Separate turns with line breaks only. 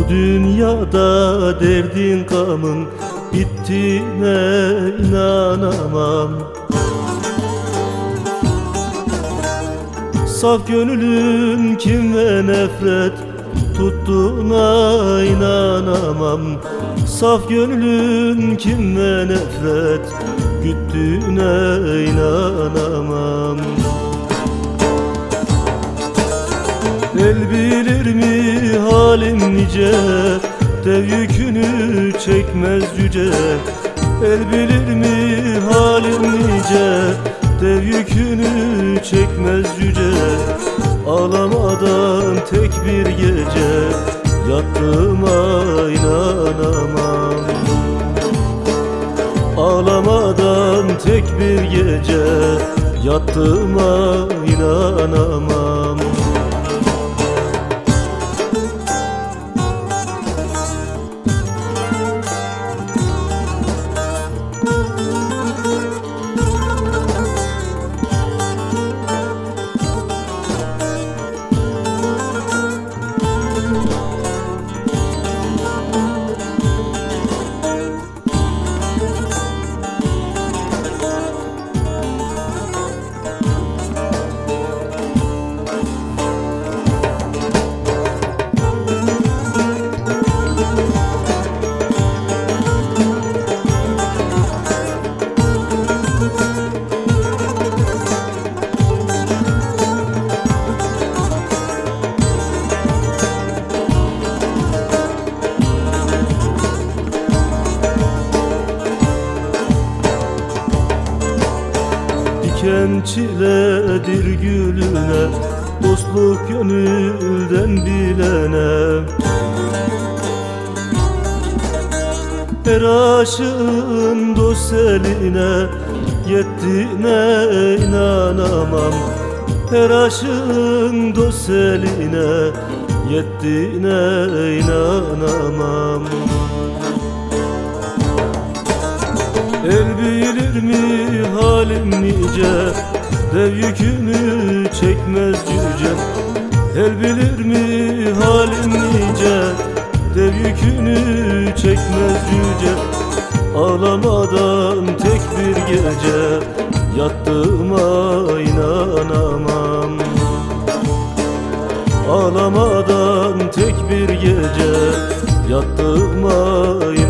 Bu dünyada derdin gamın bittiğine inanamam. Saf gönlün kin ve nefret tuttuğuna inanamam. Saf gönlün kin ve nefret güttüğüne inanamam. El bilir mi halin nice, dev yükünü çekmez yüce. El bilir mi halin nice, dev yükünü çekmez yüce. Ağlamadan tek bir gece yattığıma inanamam. Ağlamadan tek bir gece yattığıma inanamam. Diken çiledir gülüne, dostluk gönülden bilene. Her aşığın dost eline yettiğine inanamam. Her aşığın dost eline yettiğine inanamam. El bilir mi halim nice, dev yükünü çekmez yüce. El bilir mi halim nice, dev yükünü çekmez yüce. Ağlamadan tek bir gece yattığıma inanamam. Ağlamadan tek bir gece yattığıma inanamam.